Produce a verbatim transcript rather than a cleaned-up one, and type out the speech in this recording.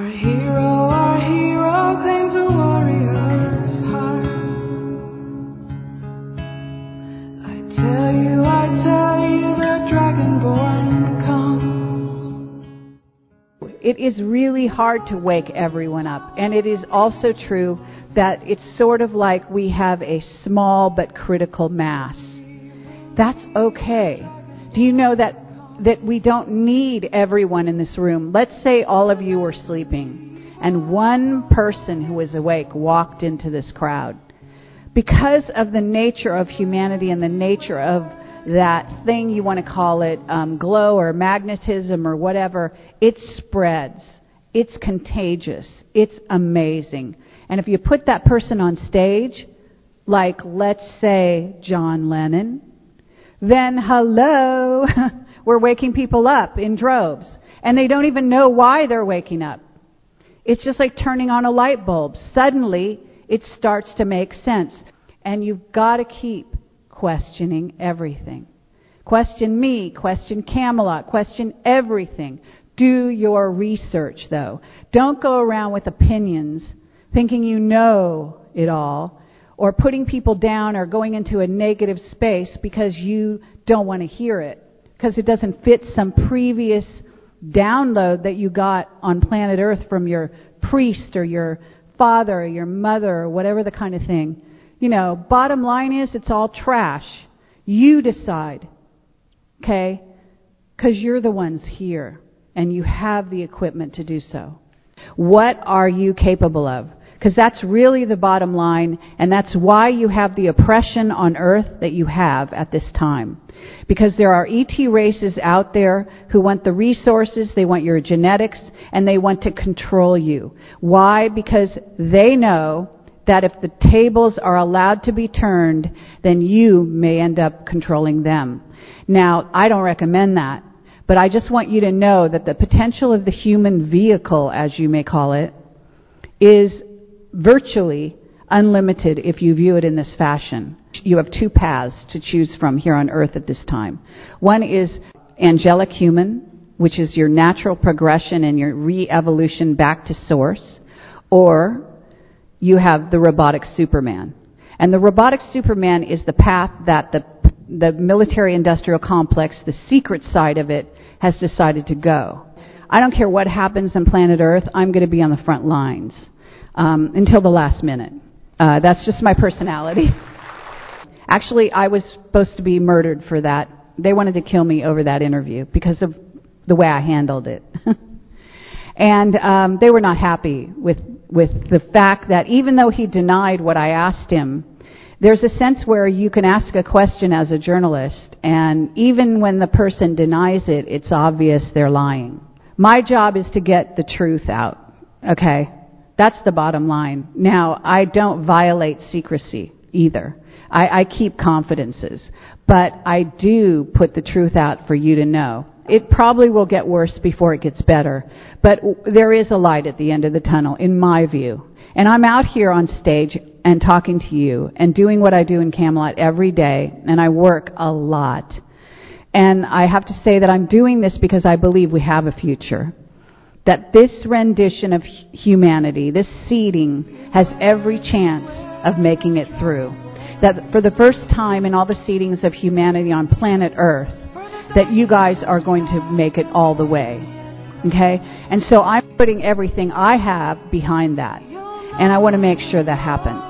hero, our hero claims a warrior's heart. I tell you, I tell you, the dragonborn comes. It is really hard to wake everyone up. And it is also true that it's sort of like we have a small but critical mass. That's okay. Do you know that that we don't need everyone in this room? Let's say all of you were sleeping and one person who was awake walked into this crowd. Because of the nature of humanity and the nature of that thing, you want to call it um, glow or magnetism or whatever, it spreads. It's contagious. It's amazing. And if you put that person on stage, like let's say John Lennon, then hello, we're waking people up in droves. And they don't even know why they're waking up. It's just like turning on a light bulb. Suddenly, it starts to make sense. And you've got to keep questioning everything. Question me, question Camelot, question everything. Do your research, though. Don't go around with opinions, thinking you know it all, or putting people down or going into a negative space because you don't want to hear it, because it doesn't fit some previous download that you got on planet Earth from your priest or your father or your mother or whatever the kind of thing. You know, bottom line is it's all trash. You decide, okay? Because you're the ones here and you have the equipment to do so. What are you capable of? Because that's really the bottom line, and that's why you have the oppression on Earth that you have at this time. Because there are E T races out there who want the resources, they want your genetics, and they want to control you. Why? Because they know that if the tables are allowed to be turned, then you may end up controlling them. Now, I don't recommend that, but I just want you to know that the potential of the human vehicle, as you may call it, is virtually unlimited if you view it in this fashion. You have two paths to choose from here on Earth at this time. One is angelic human, which is your natural progression and your re-evolution back to source, or you have the robotic Superman. And the robotic Superman is the path that the the military-industrial complex, the secret side of it, has decided to go. I don't care what happens on planet Earth, I'm going to be on the front lines. Um, until the last minute. Uh, that's just my personality. Actually, I was supposed to be murdered for that. They wanted to kill me over that interview because of the way I handled it. And um, they were not happy with, with the fact that even though he denied what I asked him, there's a sense where you can ask a question as a journalist, and even when the person denies it, it's obvious they're lying. My job is to get the truth out, okay? That's the bottom line. Now, I don't violate secrecy either. I, I keep confidences. But I do put the truth out for you to know. It probably will get worse before it gets better. But there is a light at the end of the tunnel, in my view. And I'm out here on stage and talking to you and doing what I do in Camelot every day. And I work a lot. And I have to say that I'm doing this because I believe we have a future. That this rendition of humanity, this seeding, has every chance of making it through. That for the first time in all the seedings of humanity on planet Earth, that you guys are going to make it all the way. Okay? And so I'm putting everything I have behind that. And I want to make sure that happens.